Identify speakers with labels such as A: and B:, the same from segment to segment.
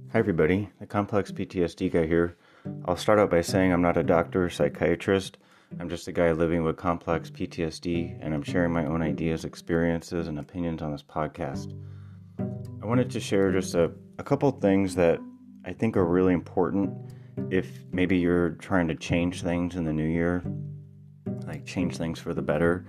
A: Hi everybody, the Complex PTSD guy here. I'll start out by saying I'm not a doctor or psychiatrist. I'm just a guy living with complex PTSD, and I'm sharing my own ideas, experiences, and opinions on this podcast. I wanted to share just a couple things that I think are really important if maybe you're trying to change things in the new year, like change things for the better.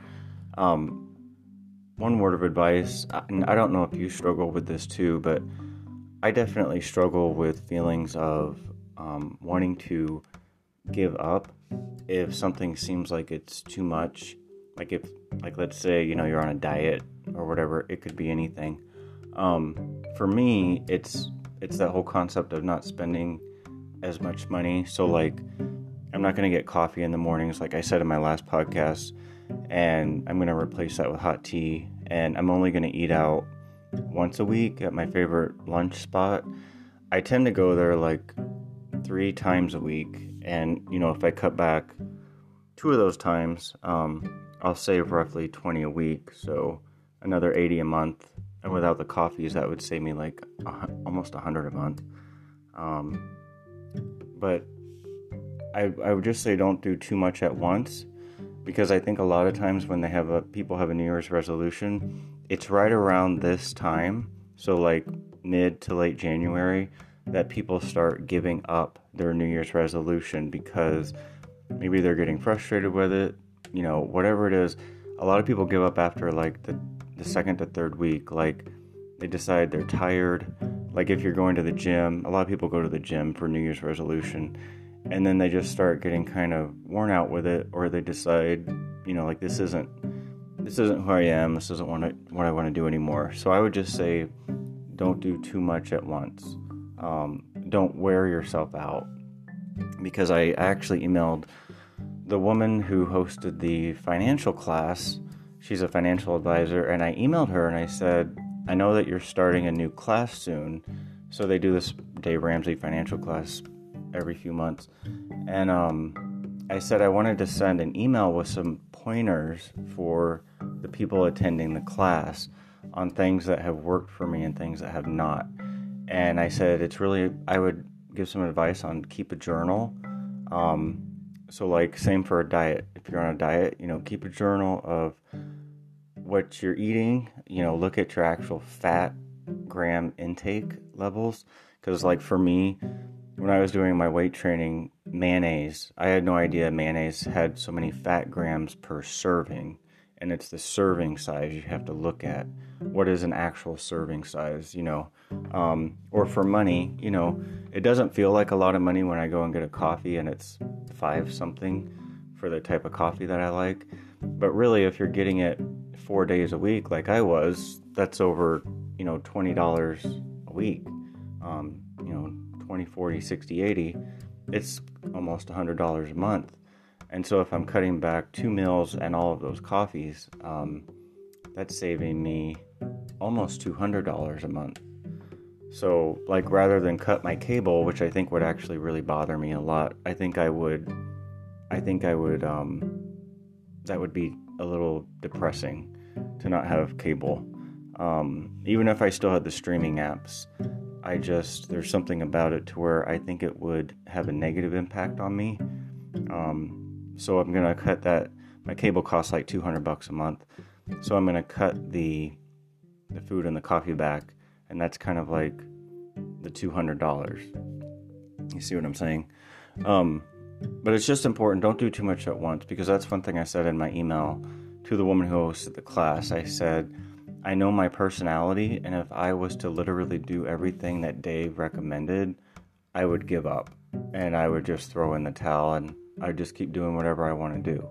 A: One word of advice, and I don't know if you struggle with this too, but I definitely struggle with feelings of wanting to give up if something seems like it's too much. Like let's say, you're on a diet or whatever, it could be anything. For me, it's that whole concept of not spending as much money. So like, I'm not going to get coffee in the mornings, like I said in my last podcast, and I'm going to replace that with hot tea, and I'm only going to eat out once a week at my favorite lunch spot. I tend to go there like 3 times a week, and if I cut back 2 of those times, I'll save roughly 20 a week, so another 80 a month. And without the coffees, that would save me like almost 100 a month. But I would just say don't do too much at once, because I think a lot of times when people have a New Year's resolution, it's right around this time, so like mid to late January, that people start giving up their New Year's resolution because maybe they're getting frustrated with it, whatever it is. A lot of people give up after like the second to third week. Like they decide they're tired. Like if you're going to the gym, a lot of people go to the gym for New Year's resolution, and then they just start getting kind of worn out with it, or they decide, like this isn't who I am, this isn't what I want to do anymore. So I would just say don't do too much at once. Don't wear yourself out, because I actually emailed the woman who hosted the financial class. She's a financial advisor, and I emailed her and I said, I know that you're starting a new class soon. So they do this Dave Ramsey financial class every few months, and I said I wanted to send an email with some pointers for the people attending the class on things that have worked for me and things that have not. And I said I would give some advice on keep a journal. So like same for a diet. If you're on a diet, keep a journal of what you're eating. Look at your actual fat gram intake levels. Because like for me, when I was doing my weight training, mayonnaise, I had no idea mayonnaise had so many fat grams per serving. And it's the serving size you have to look at. What is an actual serving size, or for money, it doesn't feel like a lot of money when I go and get a coffee and it's 5 something for the type of coffee that I like. But really, if you're getting it 4 days a week, like I was, that's over, $20 a week, 20, 40, 60, 80, it's almost $100 a month. And so if I'm cutting back 2 meals and all of those coffees, that's saving me almost $200 a month. So like rather than cut my cable, which I think would actually really bother me a lot, I think I would, that would be a little depressing to not have cable. Even if I still had the streaming apps, there's something about it to where I think it would have a negative impact on me. So I'm going to cut that. My cable costs like $200 a month. So I'm going to cut the food and the coffee back. And that's kind of like the $200. You see what I'm saying? But it's just important. Don't do too much at once, because that's one thing I said in my email to the woman who hosted the class. I said, I know my personality, and if I was to literally do everything that Dave recommended, I would give up. And I would just throw in the towel, and I just keep doing whatever I want to do.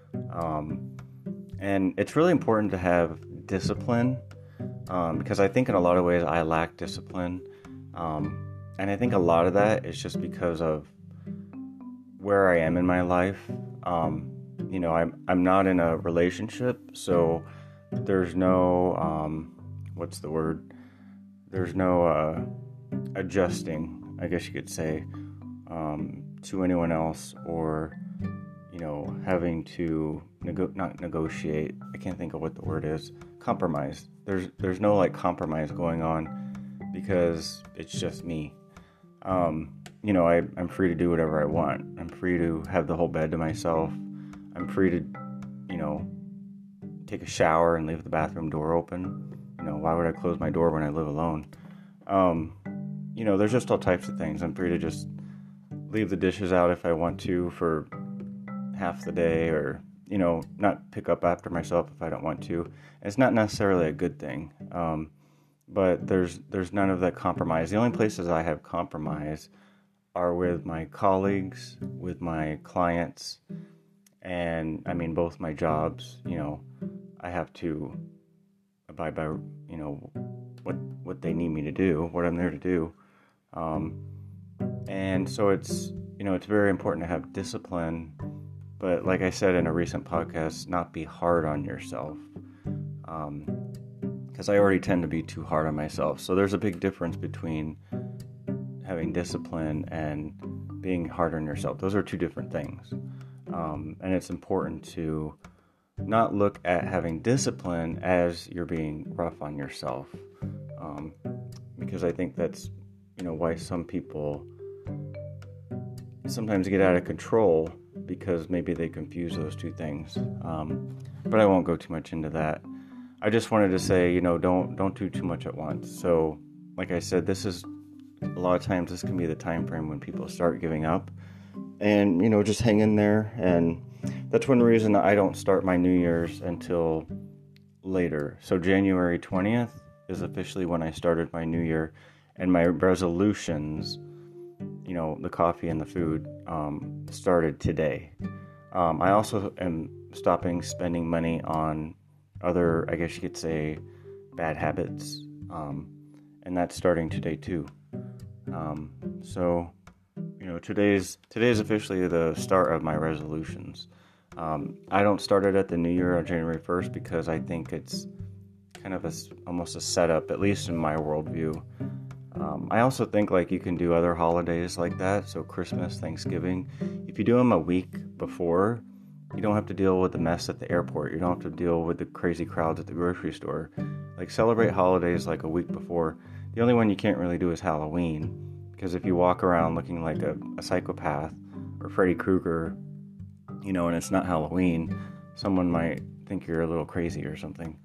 A: And it's really important to have discipline, because I think in a lot of ways I lack discipline. And I think a lot of that is just because of where I am in my life. I'm not in a relationship, so there's no, There's no adjusting, I guess you could say, to anyone else, or having to not negotiate. I can't think of what the word is. Compromise. There's no like compromise going on, because it's just me. I'm free to do whatever I want. I'm free to have the whole bed to myself. I'm free to, take a shower and leave the bathroom door open. Why would I close my door when I live alone? There's just all types of things. I'm free to just leave the dishes out if I want to for half the day, or, not pick up after myself if I don't want to. It's not necessarily a good thing. But there's none of that compromise. The only places I have compromise are with my colleagues, with my clients, and both my jobs. I have to abide by what they need me to do, what I'm there to do, and so it's very important to have discipline. But like I said in a recent podcast, not be hard on yourself. Because I already tend to be too hard on myself. So there's a big difference between having discipline and being hard on yourself. Those are two different things. And it's important to not look at having discipline as you're being rough on yourself. Because I think that's, why some people sometimes get out of control, because maybe they confuse those two things. But I won't go too much into that. I just wanted to say, don't do too much at once. So, like I said, a lot of times this can be the time frame when people start giving up, and, just hang in there. And that's one reason I don't start my New Year's until later. So January 20th is officially when I started my New Year, and my resolutions, the coffee and the food, started today. I also am stopping spending money on other, I guess you could say, bad habits, and that's starting today too. So today's officially the start of my resolutions. I don't start it at the New Year on January 1st because I think it's kind of almost a setup, at least in my worldview. I also think you can do other holidays like that. So Christmas, Thanksgiving, if you do them a week before, you don't have to deal with the mess at the airport. You don't have to deal with the crazy crowds at the grocery store. Celebrate holidays a week before. The only one you can't really do is Halloween, because if you walk around looking like a psychopath or Freddy Krueger, and it's not Halloween, someone might think you're a little crazy or something.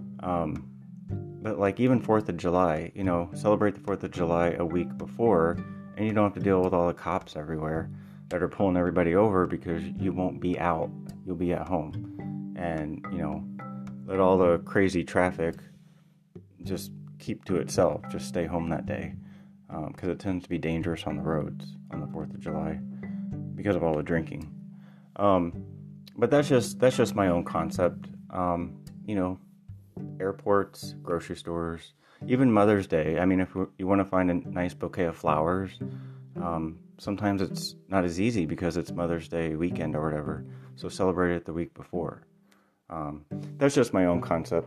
A: But even 4th of July, celebrate the 4th of July a week before, and you don't have to deal with all the cops everywhere that are pulling everybody over, because you won't be out. You'll be at home. And, let all the crazy traffic just keep to itself. Just stay home that day. Because it tends to be dangerous on the roads on the 4th of July because of all the drinking. But that's just my own concept. Airports, grocery stores, even Mother's Day. If you want to find a nice bouquet of flowers, sometimes it's not as easy because it's Mother's Day weekend or whatever. So celebrate it the week before. That's just my own concept.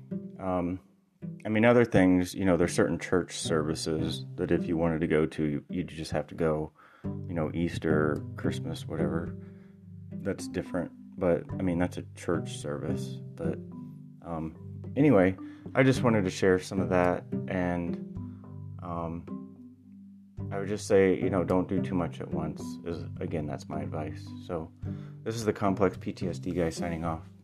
A: Other things, there's certain church services that if you wanted to go to, you just have to go. Easter, Christmas, whatever. That's different. But, that's a church service. But, anyway, I just wanted to share some of that. And, I would just say, don't do too much at once. Again, that's my advice. So, this is the Complex PTSD guy signing off.